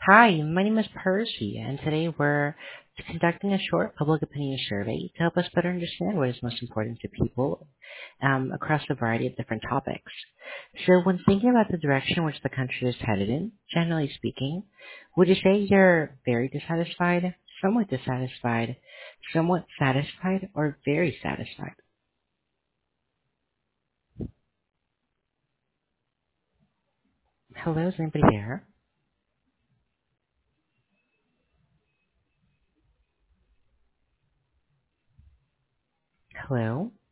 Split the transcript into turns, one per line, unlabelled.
Hi, my name is Percy, and today we're conducting a short public opinion survey to help us better understand what is most important to people across a variety of different topics. So when thinking about the direction which the country is headed in, generally speaking, would you say you're very dissatisfied, somewhat satisfied, or very satisfied? Hello, is anybody there? Hello?